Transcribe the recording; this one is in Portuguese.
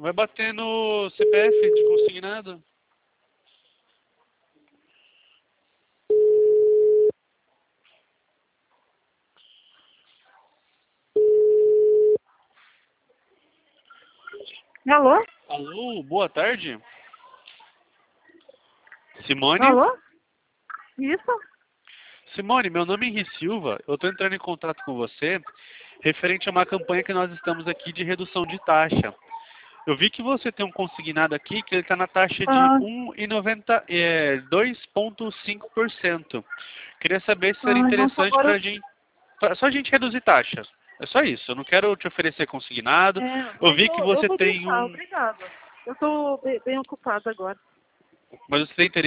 Vai bater no CPF de consignado. Alô? Alô, boa tarde. Simone? Alô? Isso? Simone, meu nome é Henri Silva. Eu estou entrando em contato com você referente a uma campanha que nós estamos aqui de redução de taxa. Eu vi que você tem um consignado aqui que ele está na taxa de Ah, 2,5%. Queria saber se seria nossa, interessante agora para só a gente reduzir taxas. É só isso. Eu não quero te oferecer consignado. Eu mas vi que eu você vou tem deixar, um, obrigada. Eu tô bem ocupada agora. mas você tem interesse